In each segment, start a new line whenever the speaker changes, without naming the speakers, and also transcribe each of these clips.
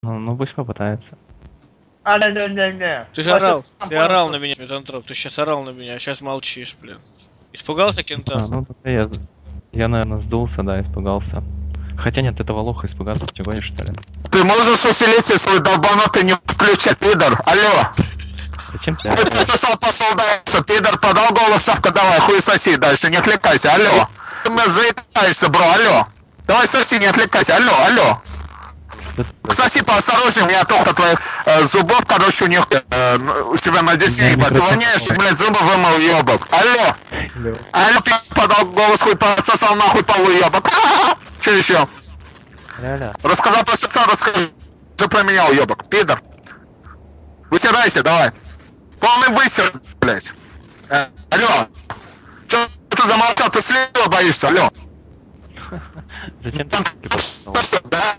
Ну пусть попытается.
Не-не-не-не.
Ты же орал, ты орал на меня, мизантроп, ты сейчас орал на меня, а сейчас молчишь, блин. Испугался кента?
Ну я, наверное, сдулся, да, испугался. Хотя нет, этого лоха испугаться, ты гонишь, что ли?
Ты можешь усилить свой долбанутый не включать, пидор? Алло!
Зачем ты?
Ты пососал, пошел дальше, пидор, подал голос, Савка, давай, хуй соси дальше, не отвлекайся, алло! Ты меня заикаешься, бро, алло! Давай соси, не отвлекайся, алло! Соси поосторожнее, у меня тухта твоих зубов, короче, у них у тебя на 10 ебать. Ты воняешь, блядь, зубы вымыл, ебок. Алло! Алло, ты подал голос, хуй подсосал, нахуй полу, ебок. Че еще? Рассказал про сердца, расскажи про меня, уебок, пидор. Высирайся, давай. Полный высер, блядь. Алло. Че ты замолчал, ты слева боишься, алло.
Зачем ты?
Да?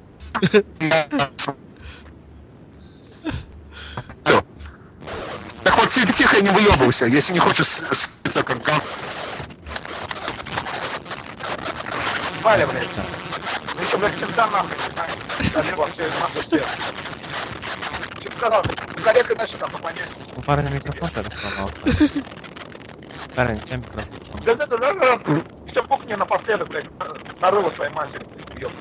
Алло. Так вот тихо и не выебывайся, если не хочешь слиться как гам.
Валя, блядь. Ну еще, блядь, кента нахуй. Алло, вообще, нахуй все. Че сказал? Зарекай дальше там, попадешь.
У парня микрофон что-то сломался. Парень, чем микрофон?
Да. Все пухни напоследок, блядь, нарыло своей матери. Ёп.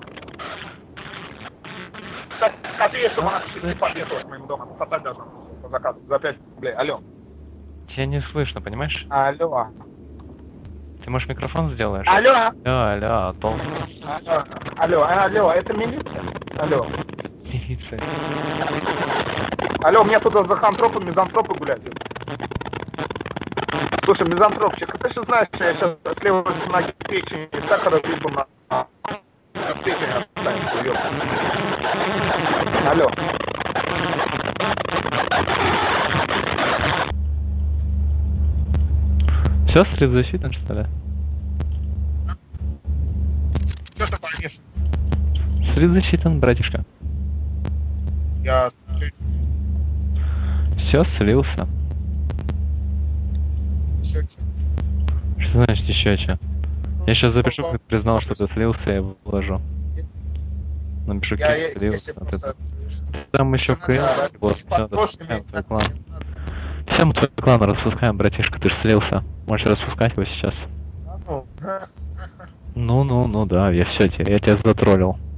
Скажи ей, чтобы она не подъехала к моему дому. Хватать должна по заказу. За 5 рублей. Алло.
Тебя не слышно, понимаешь?
Алло.
Ты, может, микрофон сделаешь?
Алло.
Алло, толк.
Алло, это милиция? Алло.
Милиция.
Алло, мне тут мизантропы гулять. Слушай, мизантропчик, ты же знаешь, что я сейчас с левой ноги печени сахара либо на печени останется, ёпта. Алло.
Все, слив защитен, что ли?
Что ты поешь?
Слив защитен, братишка.
Я...
Все, слился. Что значит еще что? Я сейчас запишу, как признал, что ты слился, и выложу. Напишу, как слился. Там еще КМ, все, клан. Все мы твой клан распускаем, братишка, ты же слился. Можешь распускать его сейчас. Ну, да, я тебя затроллил.